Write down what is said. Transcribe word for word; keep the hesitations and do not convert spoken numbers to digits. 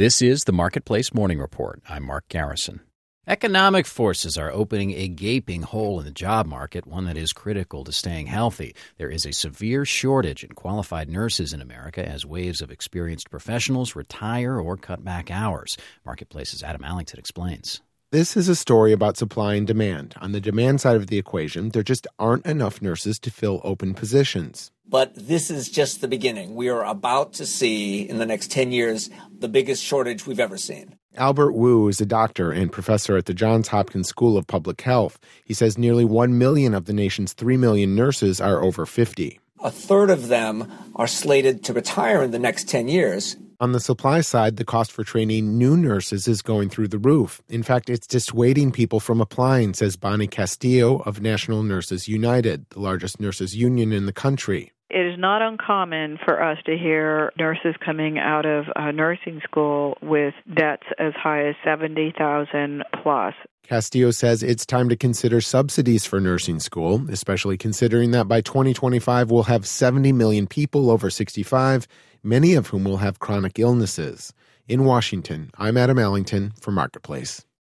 This is the Marketplace Morning Report. I'm Mark Garrison. Economic forces are opening a gaping hole in the job market, one that is critical to staying healthy. There is a severe shortage in qualified nurses in America as waves of experienced professionals retire or cut back hours. Marketplace's Adam Allington explains. This is a story about supply and demand. On the demand side of the equation, there just aren't enough nurses to fill open positions. But this is just the beginning. We are about to see, in the next ten years, the biggest shortage we've ever seen. Albert Wu is a doctor and professor at the Johns Hopkins School of Public Health. He says nearly one million of the nation's three million nurses are over fifty. A third of them are slated to retire in the next ten years. On the supply side, the cost for training new nurses is going through the roof. In fact, it's dissuading people from applying, says Bonnie Castillo of National Nurses United, the largest nurses union in the country. It is not uncommon for us to hear nurses coming out of uh, nursing school with debts as high as seventy thousand dollars plus. Castillo says it's time to consider subsidies for nursing school, especially considering that by twenty twenty-five we'll have seventy million people over sixty-five, many of whom will have chronic illnesses. In Washington, I'm Adam Allington for Marketplace.